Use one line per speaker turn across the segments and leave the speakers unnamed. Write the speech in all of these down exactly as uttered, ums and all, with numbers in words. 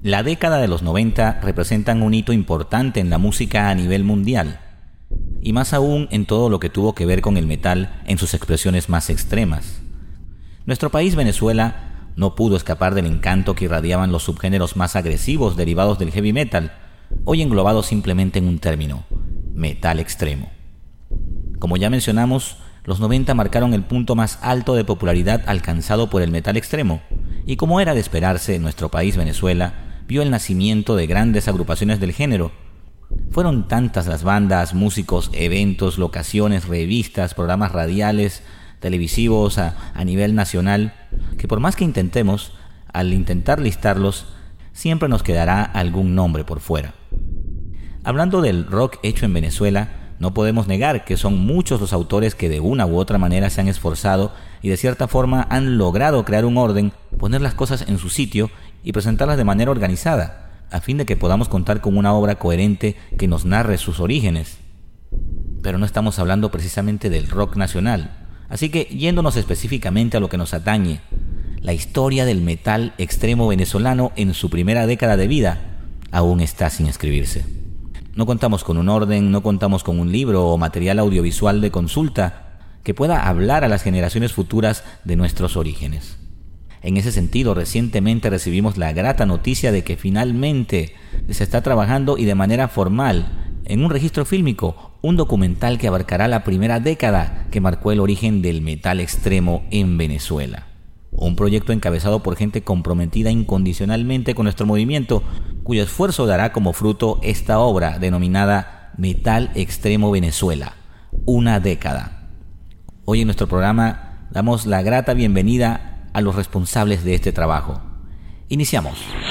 La década de los noventa representan un hito importante en la música a nivel mundial, y más aún en todo lo que tuvo que ver con el metal en sus expresiones más extremas. Nuestro país, Venezuela, no pudo escapar del encanto que irradiaban los subgéneros más agresivos derivados del heavy metal, hoy englobados simplemente en un término: metal extremo. Como ya mencionamos, los noventa marcaron el punto más alto de popularidad alcanzado por el metal extremo, y como era de esperarse, nuestro país, Venezuela, vio el nacimiento de grandes agrupaciones del género. Fueron tantas las bandas, músicos, eventos, locaciones, revistas, programas radiales, televisivos a, a nivel nacional, que por más que intentemos, al intentar listarlos, siempre nos quedará algún nombre por fuera. Hablando del rock hecho en Venezuela, no podemos negar que son muchos los autores que de una u otra manera se han esforzado y de cierta forma han logrado crear un orden, poner las cosas en su sitio y presentarlas de manera organizada, a fin de que podamos contar con una obra coherente que nos narre sus orígenes. Pero no estamos hablando precisamente del rock nacional, así que yéndonos específicamente a lo que nos atañe, la historia del metal extremo venezolano en su primera década de vida aún está sin escribirse. No contamos con un orden, no contamos con un libro o material audiovisual de consulta que pueda hablar a las generaciones futuras de nuestros orígenes. En ese sentido, recientemente recibimos la grata noticia de que finalmente se está trabajando y de manera formal en un registro fílmico, un documental que abarcará la primera década que marcó el origen del metal extremo en Venezuela. Un proyecto encabezado por gente comprometida incondicionalmente con nuestro movimiento, cuyo esfuerzo dará como fruto esta obra denominada Metal Extremo Venezuela, una década. Hoy en nuestro programa damos la grata bienvenida a los responsables de este trabajo. Iniciamos.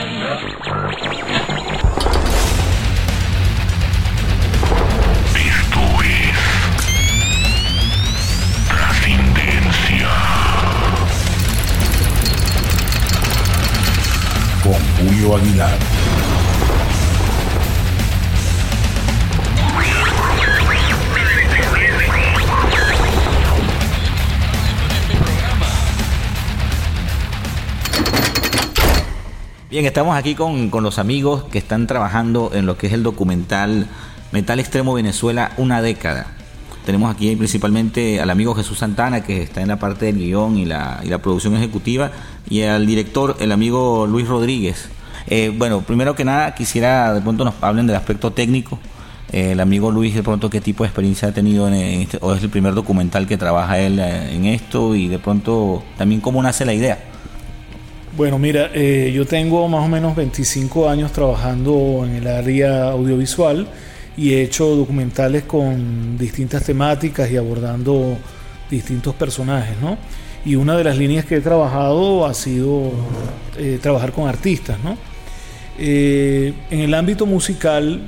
Esto es Trascendencia con Julio Aguilar.
Bien, estamos aquí con, con los amigos que están trabajando en lo que es el documental Metal Extremo Venezuela, una década. Tenemos aquí principalmente al amigo Jesús Santana, que está en la parte del guión y la, y la producción ejecutiva, y al director, el amigo Luis Rodríguez. Eh, bueno, primero que nada quisiera de pronto nos hablen del aspecto técnico. Eh, el amigo Luis, de pronto, ¿qué tipo de experiencia ha tenido en este, o es el primer documental que trabaja él en esto? Y de pronto también cómo nace la idea.
Bueno, mira, eh, yo tengo más o menos veinticinco años trabajando en el área audiovisual y he hecho documentales con distintas temáticas y abordando distintos personajes, ¿no? Y una de las líneas que he trabajado ha sido eh, trabajar con artistas, ¿no? Eh, en el ámbito musical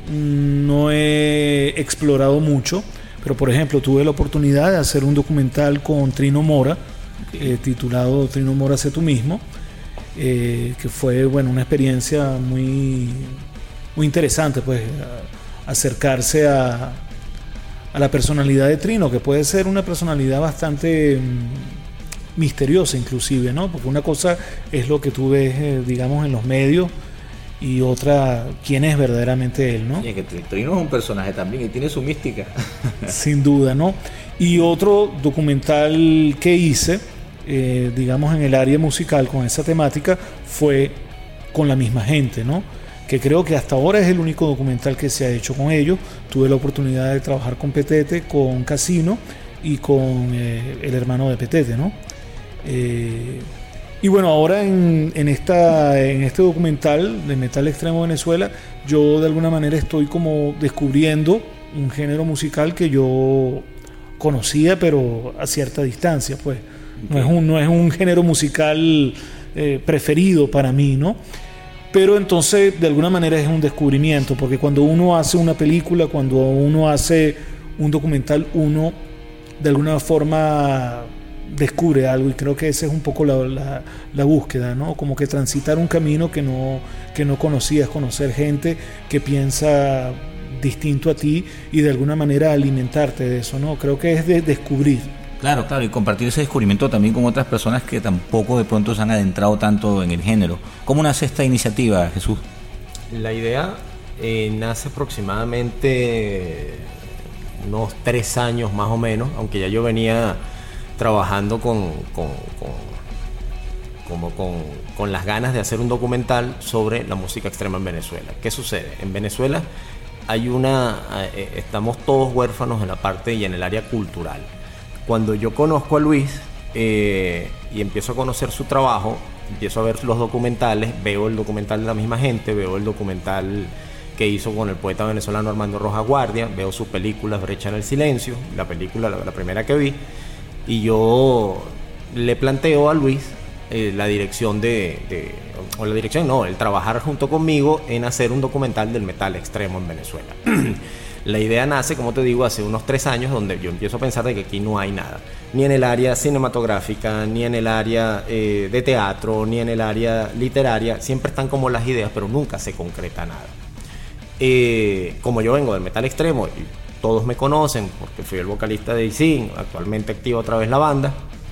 no he explorado mucho, pero por ejemplo tuve la oportunidad de hacer un documental con Trino Mora, eh, titulado Trino Mora, sé tú mismo. Eh, que fue bueno una experiencia muy muy interesante, pues a, acercarse a, a la personalidad de Trino, que puede ser una personalidad bastante mm, misteriosa inclusive, ¿no? Porque una cosa es lo que tú ves eh, digamos en los medios y otra quién es verdaderamente él, ¿no?
Sí, que Trino es un personaje también y tiene su mística.
Sin duda, ¿no? Y otro documental que hice Eh, digamos en el área musical con esa temática fue con la misma gente, ¿no? Que creo que hasta ahora es el único documental que se ha hecho con ellos. Tuve la oportunidad de trabajar con Petete, con Casino y con eh, el hermano de Petete, ¿no? Eh, y bueno, ahora en, en, esta, en este documental de Metal Extremo Venezuela, yo de alguna manera estoy como descubriendo un género musical que yo conocía, pero a cierta distancia, pues. No es un, no es un género musical eh, preferido para mí, ¿no? Pero entonces de alguna manera es un descubrimiento, porque cuando uno hace una película, cuando uno hace un documental, uno de alguna forma descubre algo, y creo que esa es un poco la, la, la búsqueda, ¿no? Como que transitar un camino que no, que no conocías, conocer gente que piensa distinto a ti y de alguna manera alimentarte de eso, ¿no? Creo que es de descubrir.
Claro, claro, y compartir ese descubrimiento también con otras personas que tampoco de pronto se han adentrado tanto en el género. ¿Cómo nace esta iniciativa, Jesús?
La idea eh, nace aproximadamente unos tres años más o menos, aunque ya yo venía trabajando con, con, con, como con, con las ganas de hacer un documental sobre la música extrema en Venezuela. ¿Qué sucede? En Venezuela hay una, eh, estamos todos huérfanos en la parte y en el área cultural. Cuando yo conozco a Luis eh, y empiezo a conocer su trabajo, empiezo a ver los documentales, veo el documental de la misma gente, veo el documental que hizo con el poeta venezolano Armando Rojas Guardia, veo sus películas Brecha en el Silencio, la película, la, la primera que vi, y yo le planteo a Luis eh, la dirección de, de, o la dirección no, el trabajar junto conmigo en hacer un documental del metal extremo en Venezuela. La idea nace, como te digo, hace unos tres años, donde yo empiezo a pensar de que aquí no hay nada, ni en el área cinematográfica, ni en el área eh, de teatro, ni en el área literaria. Siempre están como las ideas, pero nunca se concreta nada. Eh, como yo vengo del metal extremo, y todos me conocen porque fui el vocalista de Isin, actualmente activa otra vez la banda,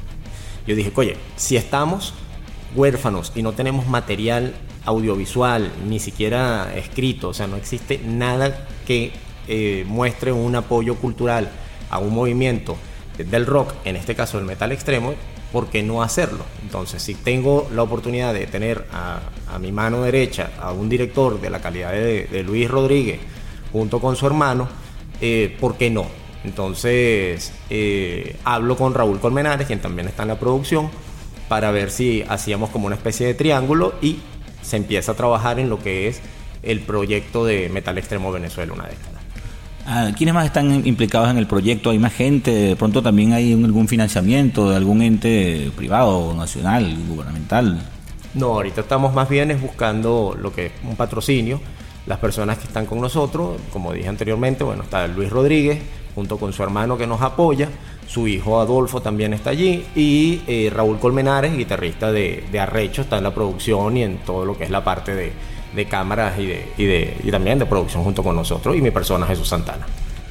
yo dije, oye, si estamos huérfanos y no tenemos material audiovisual, ni siquiera escrito, o sea, no existe nada que Eh, muestre un apoyo cultural a un movimiento del rock, en este caso el metal extremo, ¿por qué no hacerlo? Entonces, si tengo la oportunidad de tener a, a mi mano derecha a un director de la calidad de, de Luis Rodríguez junto con su hermano, eh, ¿por qué no? Entonces eh, hablo con Raúl Colmenares, quien también está en la producción, para ver si hacíamos como una especie de triángulo, y se empieza a trabajar en lo que es el proyecto de Metal Extremo Venezuela, una década.
¿Quiénes más están implicados en el proyecto? ¿Hay más gente? ¿De pronto también hay algún financiamiento de algún ente privado, nacional, gubernamental?
No, ahorita estamos más bien es buscando lo que es un patrocinio. Las personas que están con nosotros, como dije anteriormente, bueno, está Luis Rodríguez, junto con su hermano que nos apoya, su hijo Adolfo también está allí, y eh, Raúl Colmenares, guitarrista de, de Arrecho, está en la producción y en todo lo que es la parte de de cámaras y, de, y, de, y también de producción junto con nosotros, y mi persona Jesús Santana.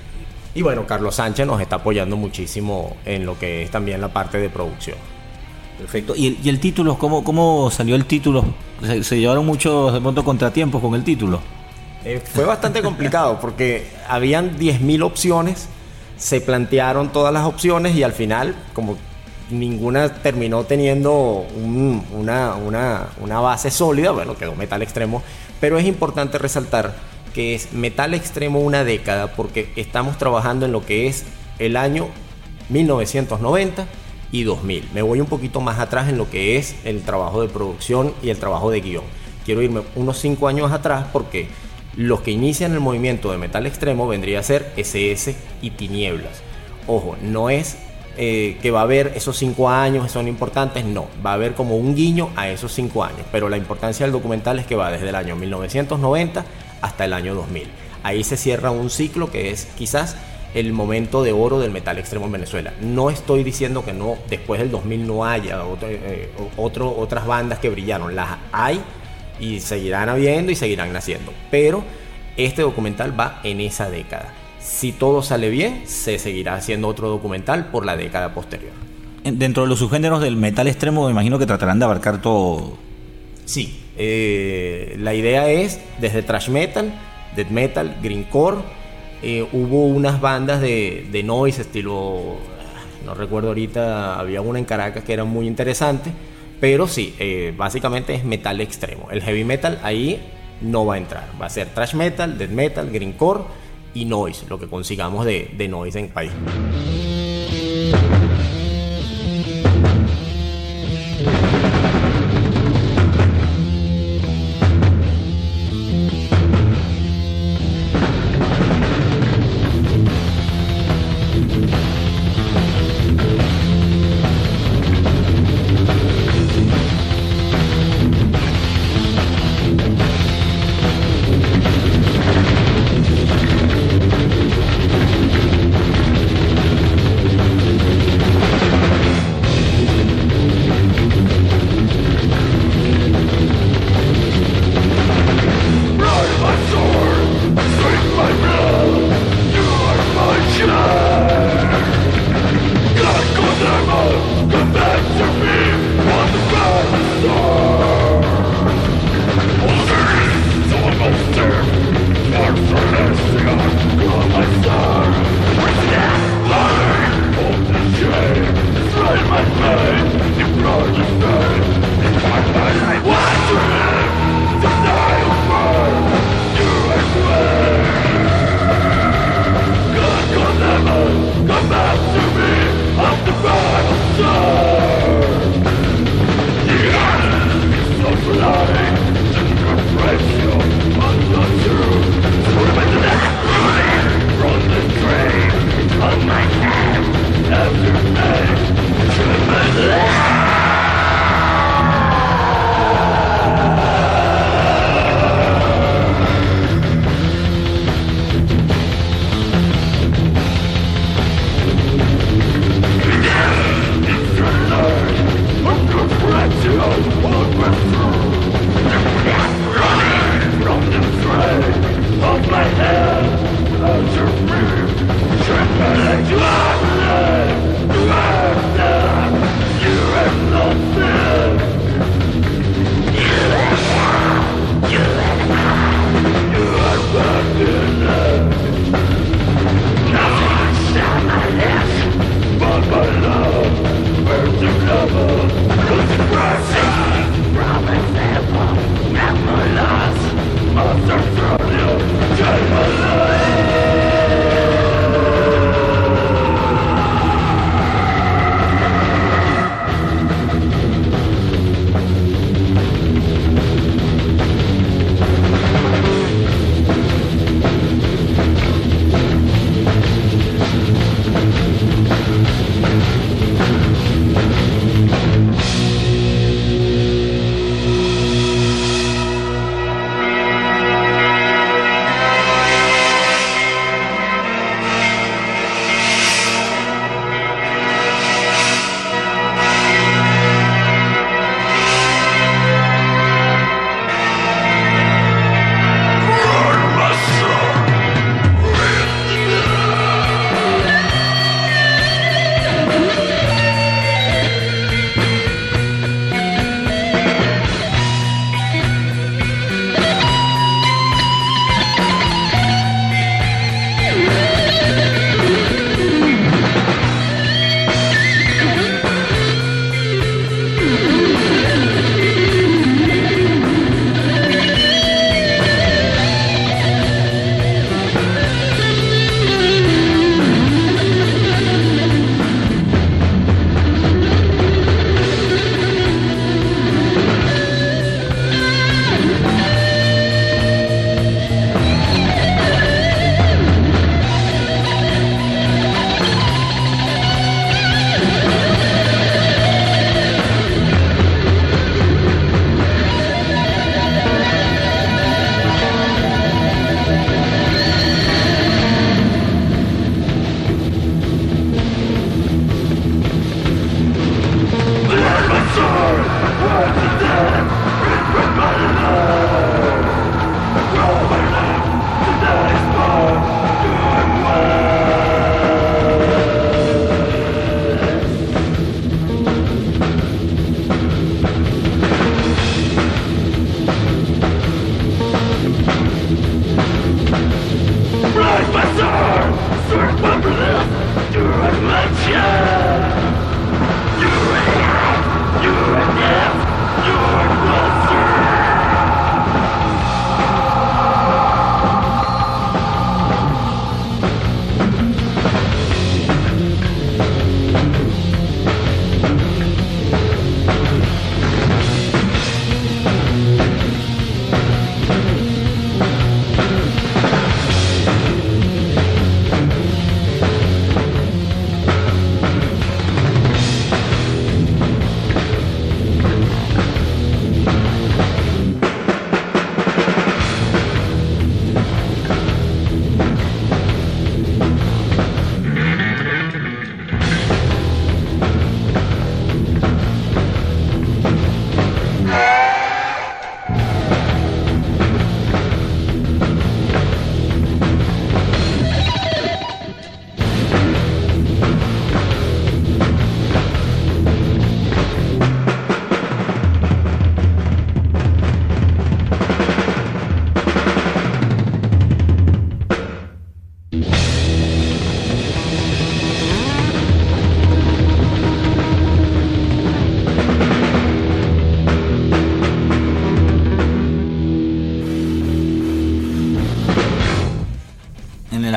Y bueno, Carlos Sánchez nos está apoyando muchísimo en lo que es también la parte de producción.
Perfecto. ¿Y el, y el título? ¿Cómo, cómo salió el título? ¿Se, se llevaron muchos de pronto contratiempos con el título?
Eh, fue bastante complicado porque habían diez mil opciones, se plantearon todas las opciones y al final, como ninguna terminó teniendo un, una, una, una base sólida, bueno, quedó Metal Extremo, pero es importante resaltar que es Metal Extremo una década, porque estamos trabajando en lo que es el año mil novecientos noventa y dos mil. Me voy un poquito más atrás en lo que es el trabajo de producción y el trabajo de guión. Quiero irme unos cinco años atrás, porque los que inician el movimiento de Metal Extremo vendría a ser ese ese y Tinieblas. Ojo, no es Eh, que va a haber esos cinco años, son importantes, no, va a haber como un guiño a esos cinco años, pero la importancia del documental es que va desde el año mil novecientos noventa hasta el año dos mil. Ahí se cierra un ciclo que es quizás el momento de oro del metal extremo en Venezuela. No estoy diciendo que no, después del dos mil no haya otro, eh, otro, otras bandas que brillaron, las hay y seguirán habiendo y seguirán naciendo, pero este documental va en esa década. Si todo sale bien, se seguirá haciendo otro documental por la década posterior.
Dentro de los subgéneros del metal extremo, me imagino que tratarán de abarcar todo.
Sí, eh, la idea es desde thrash metal, death metal, grindcore. Eh, hubo unas bandas de, de noise, estilo, no recuerdo ahorita, había una en Caracas que era muy interesante, pero sí, eh, básicamente es metal extremo. El heavy metal ahí no va a entrar, va a ser thrash metal, death metal, grindcore y noise, lo que consigamos de, de noise en el país.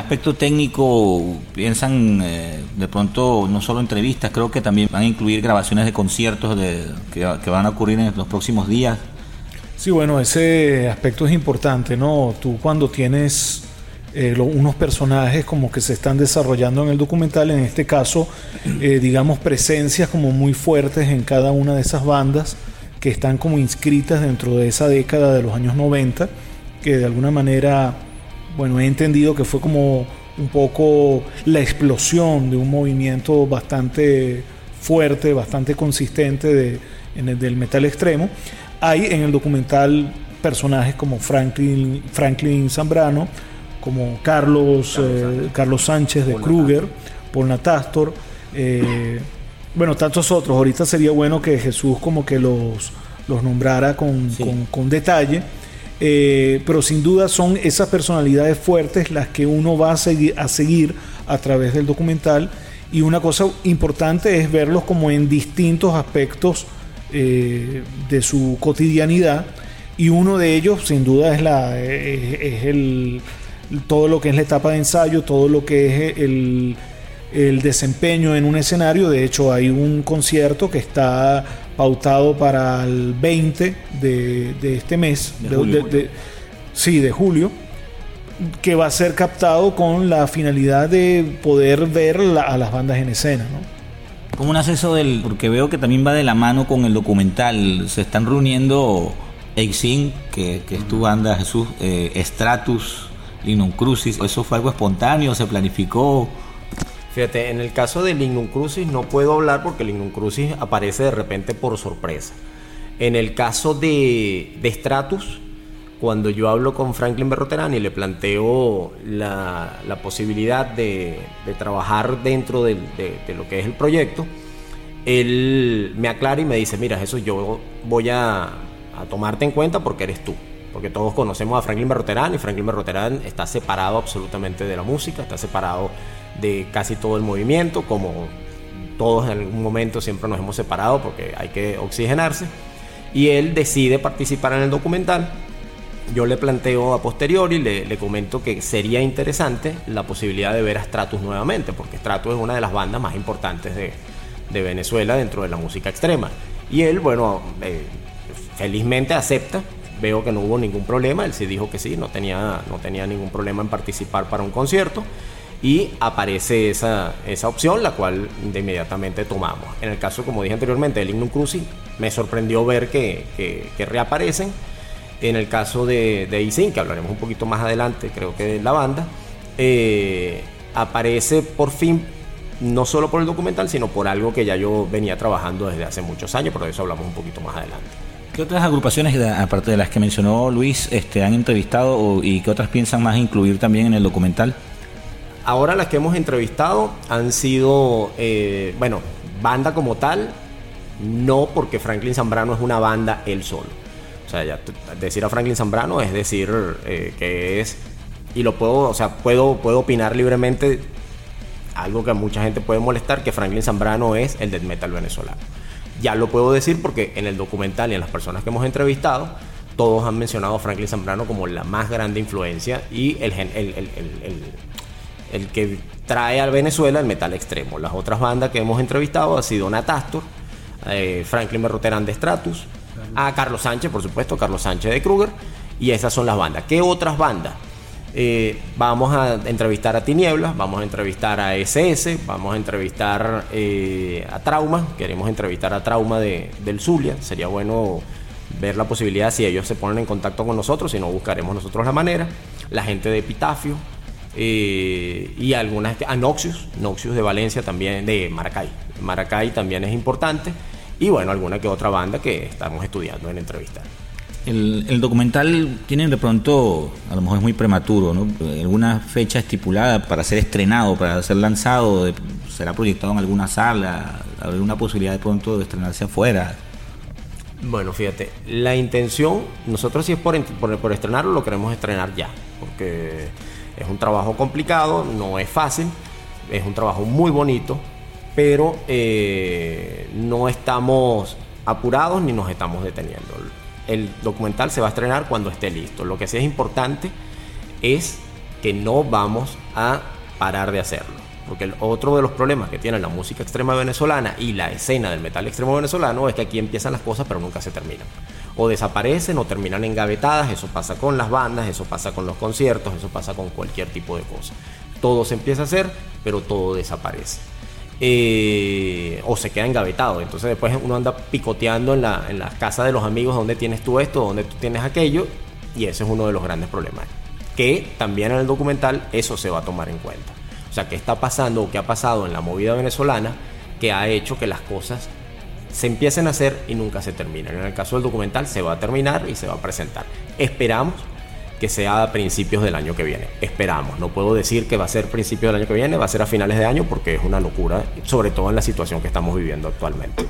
aspecto técnico, piensan eh, de pronto no solo entrevistas, creo que también van a incluir grabaciones de conciertos de, que, que van a ocurrir en los próximos días.
Sí, bueno, ese aspecto es importante, ¿no? Tú cuando tienes eh, lo, unos personajes como que se están desarrollando en el documental, en este caso, eh, digamos, presencias como muy fuertes en cada una de esas bandas que están como inscritas dentro de esa década de los años noventa, que de alguna manera, bueno, he entendido que fue como un poco la explosión de un movimiento bastante fuerte, bastante consistente de, en el, del metal extremo. Hay en el documental personajes como Franklin, Franklin Zambrano, como Carlos, eh, Carlos Sánchez de Kruger, Paul Natastor, eh, bueno, tantos otros. Ahorita sería bueno que Jesús como que los, los nombrara con, sí. con, con detalle, eh, pero sin duda son esas personalidades fuertes las que uno va a seguir, a seguir a través del documental, y una cosa importante es verlos como en distintos aspectos Eh, de su cotidianidad, y uno de ellos sin duda es la es, es el todo lo que es la etapa de ensayo, todo lo que es el, el desempeño en un escenario. De hecho, hay un concierto que está pautado para el veinte de, de este mes
de
de,
julio.
de, de, sí, de julio, que va a ser captado con la finalidad de poder ver la, a las bandas en escena, ¿no?
¿Cómo nace eso del...? Porque veo que también va de la mano con el documental. Se están reuniendo Exin, que, que es tu banda, Jesús, eh, Stratus, Lignum Crucis. ¿Eso fue algo espontáneo? ¿Se planificó?
Fíjate, en el caso de Lignum Crucis no puedo hablar porque Lignum Crucis aparece de repente por sorpresa. En el caso de, de Stratus, cuando yo hablo con Franklin Berroterani y le planteo la, la posibilidad de, de trabajar dentro de, de, de lo que es el proyecto, él me aclara y me dice: mira, Jesús, yo voy a, a tomarte en cuenta porque eres tú, porque todos conocemos a Franklin Berroterani, y Franklin Berroterani está separado absolutamente de la música, está separado de casi todo el movimiento, como todos en algún momento siempre nos hemos separado porque hay que oxigenarse, y él decide participar en el documental. Yo le planteo a posteriori, le, le comento que sería interesante la posibilidad de ver a Stratus nuevamente, porque Stratus es una de las bandas más importantes de, de Venezuela dentro de la música extrema. Y él, bueno, eh, felizmente acepta. Veo que no hubo ningún problema. Él sí dijo que sí, no tenía, no tenía ningún problema en participar para un concierto. Y aparece esa, esa opción, la cual de inmediatamente tomamos. En el caso, como dije anteriormente, de Lignum Crucis, me sorprendió ver que, que, que reaparecen. En el caso de, de Isin, que hablaremos un poquito más adelante, creo que de la banda, eh, aparece por fin, no solo por el documental, sino por algo que ya yo venía trabajando desde hace muchos años, pero de eso hablamos un poquito más adelante.
¿Qué otras agrupaciones, aparte de las que mencionó Luis, este, han entrevistado o, y qué otras piensan más incluir también en el documental?
Ahora las que hemos entrevistado han sido, eh, bueno, banda como tal, no, porque Franklin Zambrano es una banda él solo. O sea, ya decir a Franklin Zambrano es decir eh, que es, y lo puedo, o sea, puedo, puedo opinar libremente, algo que a mucha gente puede molestar, que Franklin Zambrano es el death metal venezolano. Ya lo puedo decir porque en el documental y en las personas que hemos entrevistado, todos han mencionado a Franklin Zambrano como la más grande influencia y el, el, el, el, el, el que trae a Venezuela el metal extremo. Las otras bandas que hemos entrevistado ha sido Natastor, eh, Franklin Berroterani de Stratus, a Carlos Sánchez, por supuesto, Carlos Sánchez de Kruger, y esas son las bandas. ¿Qué otras bandas? Eh, vamos a entrevistar a Tinieblas, vamos a entrevistar a S S, vamos a entrevistar eh, a Trauma, queremos entrevistar a Trauma de, del Zulia. Sería bueno ver la posibilidad si ellos se ponen en contacto con nosotros, si no buscaremos nosotros la manera. La gente de Epitafio eh, y algunas, a Noxious, Noxious de Valencia también, de Maracay. Maracay también es importante. Y bueno, alguna que otra banda que estamos estudiando en entrevistar.
El, el documental tiene de pronto, a lo mejor es muy prematuro, ¿no?, alguna fecha estipulada para ser estrenado, para ser lanzado, de, será proyectado en alguna sala, habrá una posibilidad de pronto de estrenarse afuera.
Bueno, fíjate, la intención, nosotros si es por, por, por estrenarlo, lo queremos estrenar ya, porque es un trabajo complicado, no es fácil, es un trabajo muy bonito, pero eh, no estamos apurados ni nos estamos deteniendo. El documental se va a estrenar cuando esté listo. Lo que sí es importante es que no vamos a parar de hacerlo. Porque el otro de los problemas que tiene la música extrema venezolana y la escena del metal extremo venezolano es que aquí empiezan las cosas pero nunca se terminan. O desaparecen o terminan engavetadas. Eso pasa con las bandas, eso pasa con los conciertos, eso pasa con cualquier tipo de cosa. Todo se empieza a hacer, pero todo desaparece. Eh, o se queda engavetado. Entonces después uno anda picoteando en la, en la casa de los amigos donde tienes tú esto, donde tú tienes aquello. Y ese es uno de los grandes problemas. Que también en el documental eso se va a tomar en cuenta. O sea, qué está pasando o qué ha pasado en la movida venezolana que ha hecho que las cosas se empiecen a hacer y nunca se terminan. En el caso del documental se va a terminar y se va a presentar. Esperamos que sea a principios del año que viene. Esperamos. No puedo decir que va a ser principios del año que viene, va a ser a finales de año porque es una locura, sobre todo en la situación que estamos viviendo actualmente.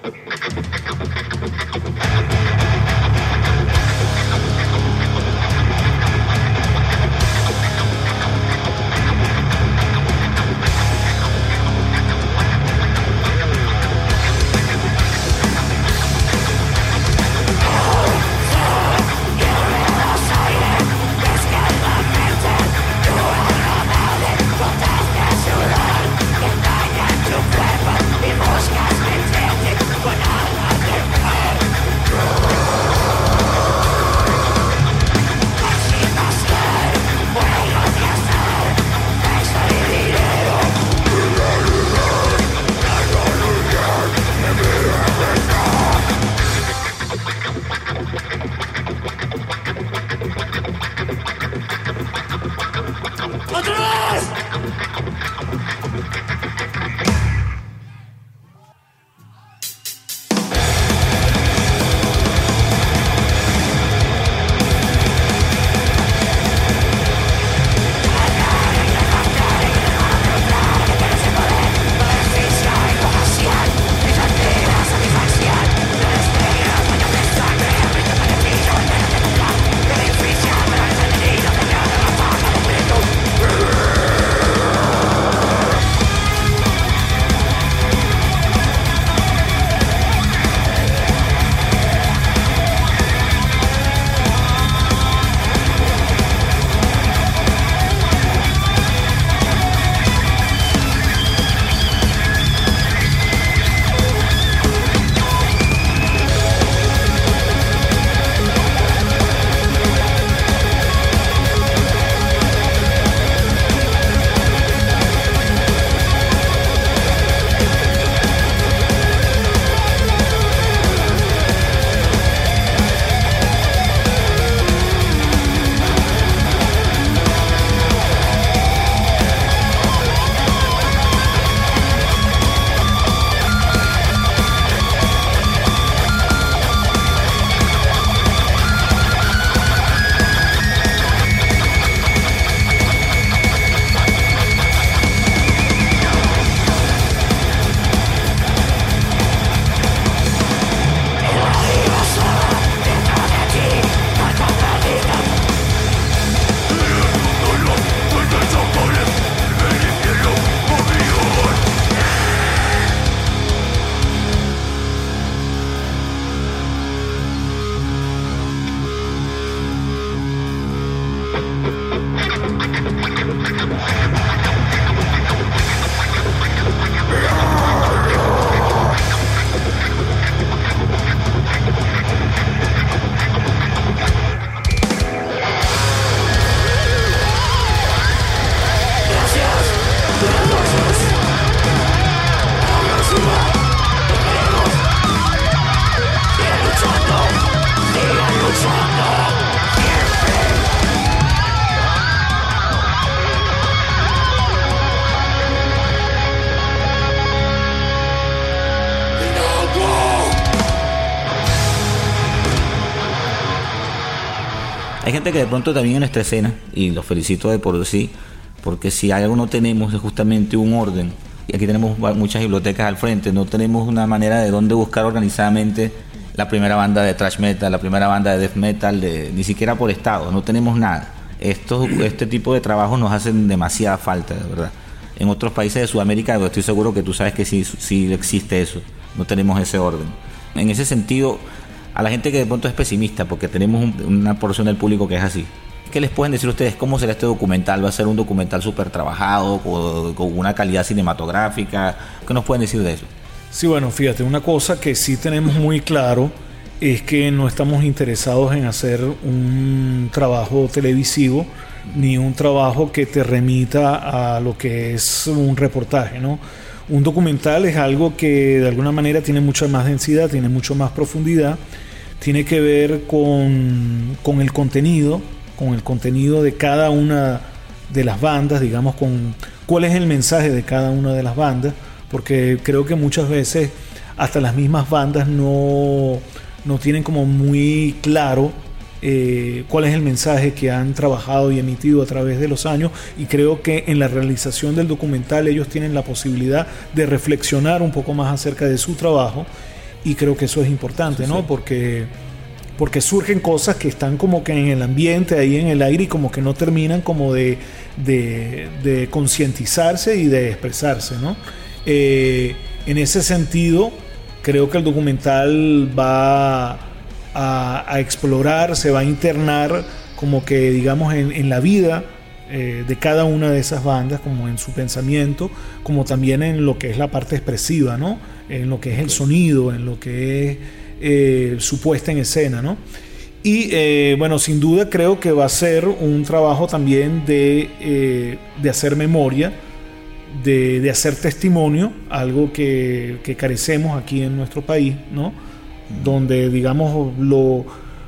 Hay gente que de pronto también en nuestra escena, y los felicito de por sí, porque si algo no tenemos es justamente un orden. Y aquí tenemos muchas bibliotecas al frente, no tenemos una manera de dónde buscar organizadamente la primera banda de thrash metal, la primera banda de death metal, de, ni siquiera por estado, no tenemos nada. Estos, este tipo de trabajos nos hacen demasiada falta, de verdad. En otros países de Sudamérica estoy seguro que tú sabes que sí, sí existe eso, no tenemos ese orden. En ese sentido, a la gente que de pronto es pesimista, porque tenemos un, una porción del público que es así, ¿Qué les pueden decir ustedes? ¿Cómo será este documental? ¿Va a ser un documental súper trabajado, con, con una calidad cinematográfica? ¿Qué nos pueden decir de eso?
Sí, bueno, fíjate, una cosa que sí tenemos muy claro es que no estamos interesados en hacer un trabajo televisivo ni un trabajo que te remita a lo que es un reportaje, ¿no? Un documental es algo que de alguna manera tiene mucha más densidad, tiene mucho más profundidad, tiene que ver con, con el contenido, con el contenido de cada una de las bandas, digamos, con cuál es el mensaje de cada una de las bandas, porque creo que muchas veces hasta las mismas bandas no, no tienen como muy claro eh, cuál es el mensaje que han trabajado y emitido a través de los años, y creo que en la realización del documental ellos tienen la posibilidad de reflexionar un poco más acerca de su trabajo, y creo que eso es importante, sí, ¿no? Sí. Porque, porque surgen cosas que están como que en el ambiente, ahí en el aire, y como que no terminan como de, de, de concientizarse y de expresarse, ¿no? Eh, en ese sentido, creo que el documental va a, a explorar, se va a internar como que digamos en, en la vida eh, de cada una de esas bandas, como en su pensamiento, como también en lo que es la parte expresiva, ¿no? En lo que es el sonido, en lo que es eh, su puesta en escena, ¿no? Y eh, bueno, sin duda creo que va a ser un trabajo también de, eh, de hacer memoria, De, de hacer testimonio, algo que, que carecemos aquí en nuestro país, ¿no? Mm. Donde, digamos, lo,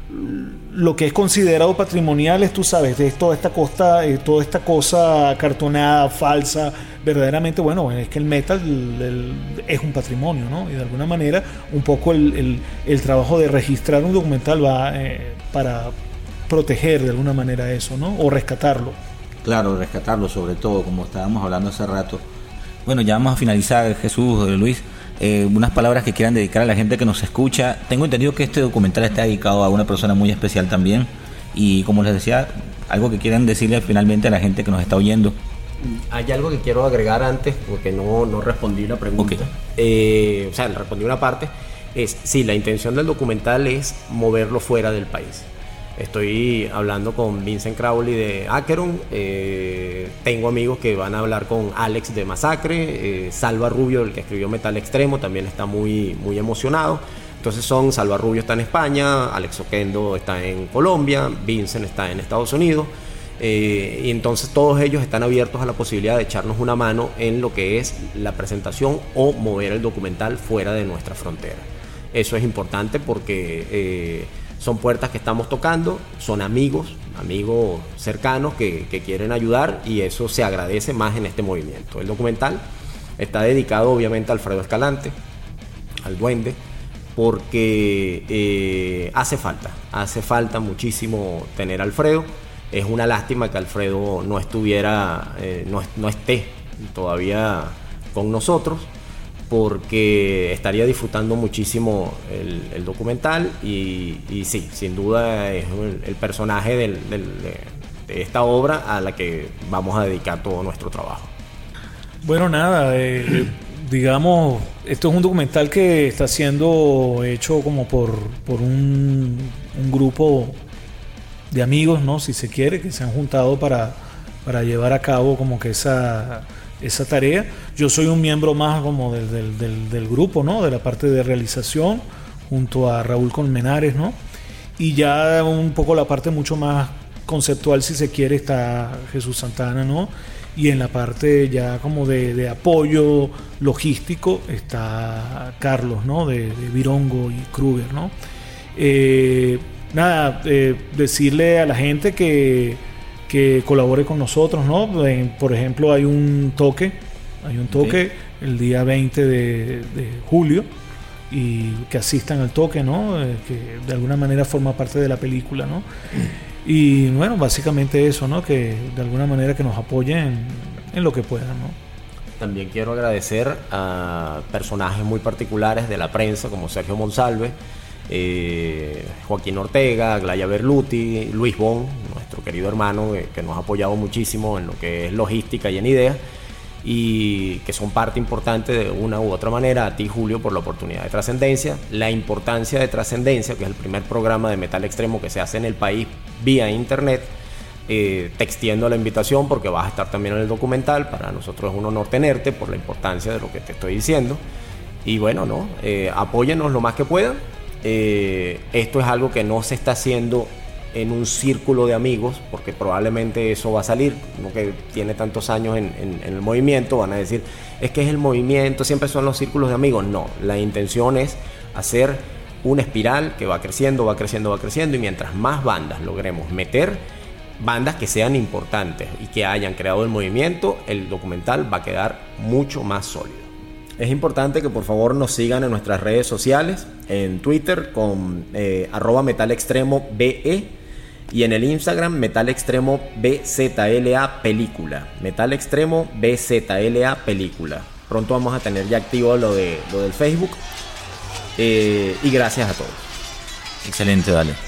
lo que es considerado patrimonial es, tú sabes, es toda esta costa, eh, toda esta cosa acartonada, falsa. Verdaderamente, bueno, es que el metal el, el, es un patrimonio, ¿no? Y de alguna manera, un poco el, el, el trabajo de registrar un documental va eh, para proteger de alguna manera eso, ¿no? O rescatarlo.
Claro, rescatarlo sobre todo, como estábamos hablando hace rato. Bueno, ya vamos a finalizar, Jesús, Luis. Eh, unas palabras que quieran dedicar a la gente que nos escucha. Tengo entendido que este documental está dedicado a una persona muy especial también. Y como les decía, algo que quieran decirle finalmente a la gente que nos está oyendo.
Hay algo que quiero agregar antes, porque no, no respondí la pregunta. Okay. Eh, o sea, le respondí una parte. Es, sí, la intención del documental es moverlo fuera del país. Estoy hablando con Vincent Crowley de Acheron, eh, tengo amigos que van a hablar con Alex de Masacre, eh, Salva Rubio, el que escribió Metal Extremo, también está muy, muy emocionado. Entonces son, Salva Rubio está en España, Alex Oquendo está en Colombia, Vincent está en Estados Unidos, eh, y entonces todos ellos están abiertos a la posibilidad de echarnos una mano en lo que es la presentación o mover el documental fuera de nuestra frontera. Eso es importante porque... Eh, son puertas que estamos tocando, son amigos, amigos cercanos que, que quieren ayudar, y eso se agradece más en este movimiento. El documental está dedicado obviamente a Alfredo Escalante, al Duende, porque eh, hace falta, hace falta muchísimo tener a Alfredo. Es una lástima que Alfredo no estuviera, eh, no, no esté todavía con nosotros, porque estaría disfrutando muchísimo el, el documental y, y sí, sin duda es el, el personaje del, del, de, de esta obra a la que vamos a dedicar todo nuestro trabajo.
Bueno, nada, eh, digamos, esto es un documental que está siendo hecho como por, por un, un grupo de amigos, ¿no? Si se quiere, que se han juntado para, para llevar a cabo como que esa... esa tarea. Yo soy un miembro más como del, del, del, del grupo, ¿no? De la parte de realización, junto a Raúl Colmenares, ¿no? Y ya un poco la parte mucho más conceptual, si se quiere, está Jesús Santana, ¿no? Y en la parte ya como de, de apoyo logístico está Carlos, ¿no? De, de Virongo y Kruger, ¿no? Eh, nada, eh, decirle a la gente que que colabore con nosotros, ¿no? Por ejemplo, hay un toque, hay un toque okay. el día veinte de, de julio, y que asistan al toque, ¿no? Eh, que de alguna manera forma parte de la película, ¿no? Mm. Y bueno, básicamente eso, ¿no? Que de alguna manera que nos apoyen en, en lo que puedan, ¿no?
También quiero agradecer a personajes muy particulares de la prensa, como Sergio Monsalve, Eh, Joaquín Ortega, Glaya Berluti, Luis Bon, nuestro querido hermano eh, que nos ha apoyado muchísimo en lo que es logística y en ideas, y que son parte importante de una u otra manera. A ti, Julio, por la oportunidad de Trascendencia, la importancia de Trascendencia, que es el primer programa de metal extremo que se hace en el país vía internet, eh, texteando la invitación, porque vas a estar también en el documental. Para nosotros es un honor tenerte por la importancia de lo que te estoy diciendo. Y bueno, ¿no? Eh, apóyennos lo más que puedan. Eh, esto es algo que no se está haciendo en un círculo de amigos, porque probablemente eso va a salir. Uno que tiene tantos años en, en, en el movimiento van a decir, es que es el movimiento, siempre son los círculos de amigos. No, la intención es hacer una espiral que va creciendo, va creciendo, va creciendo, y mientras más bandas logremos meter, bandas que sean importantes y que hayan creado el movimiento, el documental va a quedar mucho más sólido. Es importante que por favor nos sigan en nuestras redes sociales, en Twitter con eh, arroba Metal Extremo B E, y en el Instagram Metal Extremo B Z L A Película. Metal Extremo B Z L A Película. Pronto vamos a tener ya activo lo, de, lo del Facebook. Eh, y gracias a todos.
Excelente, dale.